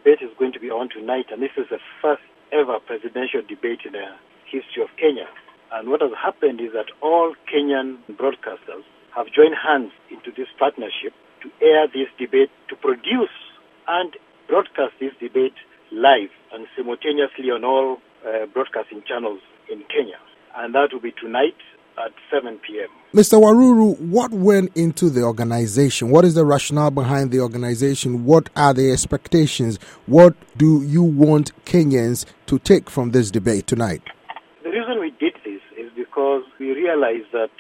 debate is going to be on tonight, and this is the first ever presidential debate in the history of Kenya. And what has happened is that all Kenyan broadcasters have joined hands into this partnership to air this debate, to produce and broadcast this debate live and simultaneously on all broadcasting channels in Kenya. And that will be tonight at 7 p.m. Mr. Waruru, what went into the organization? What is the rationale behind the organization? What are the expectations? What do you want Kenyans to take from this debate tonight? The reason we did this is because we realized that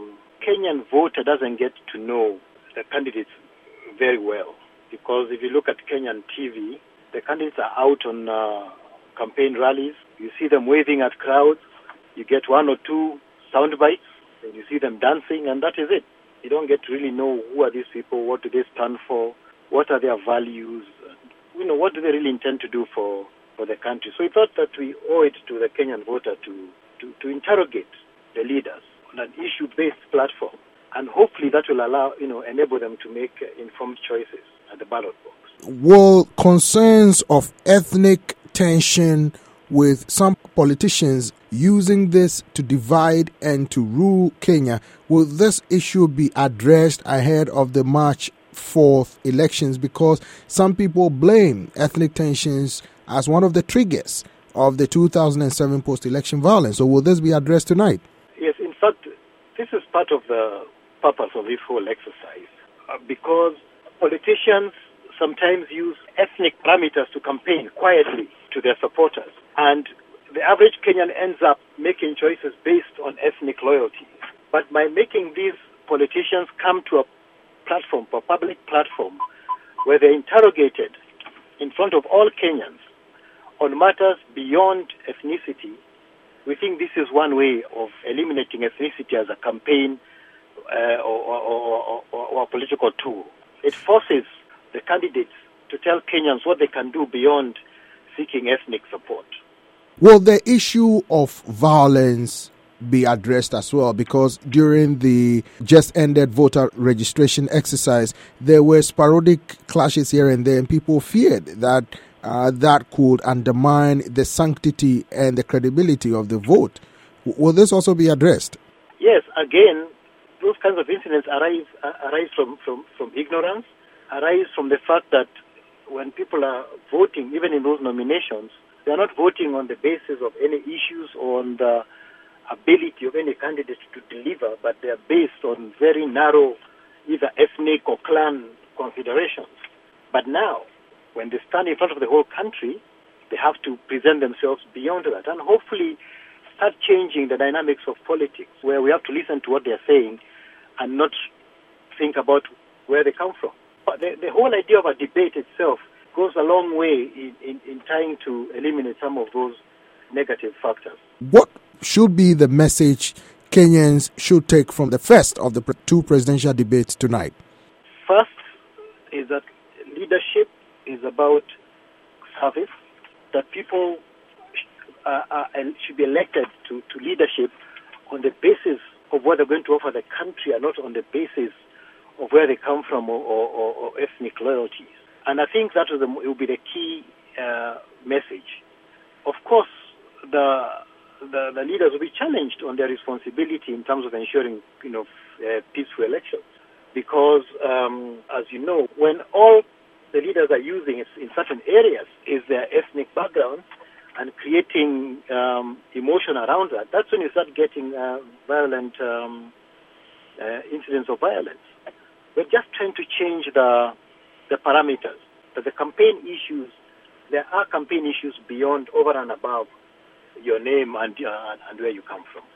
Kenyan voter doesn't get to know the candidates very well. Because if you look at Kenyan TV, the candidates are out on campaign rallies. You see them waving at crowds. You get one or two sound bites, and you see them dancing, and that is it. You don't get to really know who are these people, what do they stand for, what are their values, what do they really intend to do for the country. So we thought that we owe it to the Kenyan voter to interrogate the leaders on an issue-based platform, and hopefully that will enable them to make informed choices at the ballot box. Will concerns of ethnic tension with some politicians using this to divide and to rule Kenya, will this issue be addressed ahead of the March 4th elections? Because some people blame ethnic tensions as one of the triggers of the 2007 post-election violence. So will this be addressed tonight? Yes, in fact, this is part of the purpose of this whole exercise. Because politicians sometimes use ethnic parameters to campaign quietly to their supporters. And the average Kenyan ends up making choices based on ethnic loyalty. But by making these politicians come to a platform, a public platform, where they're interrogated in front of all Kenyans on matters beyond ethnicity, we think this is one way of eliminating ethnicity as a campaign or a political tool. It forces the candidates to tell Kenyans what they can do beyond seeking ethnic support. Will the issue of violence be addressed as well? Because during the just ended voter registration exercise, there were sporadic clashes here and there, and people feared that that could undermine the sanctity and the credibility of the vote. Will this also be addressed? Yes, again, those kinds of incidents arise from ignorance, arise from the fact that when people are voting, even in those nominations, they are not voting on the basis of any issues or on the ability of any candidate to deliver, but they are based on very narrow, either ethnic or clan considerations. But now, when they stand in front of the whole country, they have to present themselves beyond that and hopefully start changing the dynamics of politics, where we have to listen to what they are saying and not think about where they come from. But the whole idea of a debate itself goes a long way in trying to eliminate some of those negative factors. What should be the message Kenyans should take from the first of the two presidential debates tonight? First is that leadership is about service, that people should be elected to leadership on the basis of what they're going to offer the country and not on the basis of where they come from or ethnic loyalties. And I think that will be the key message. Of course, the leaders will be challenged on their responsibility in terms of ensuring, peaceful elections. Because, as you know, when all the leaders are using in certain areas is their ethnic background and creating emotion around that, that's when you start getting violent incidents of violence. We're just trying to change the parameters. But the campaign issues, there are campaign issues beyond, over and above your name and where you come from.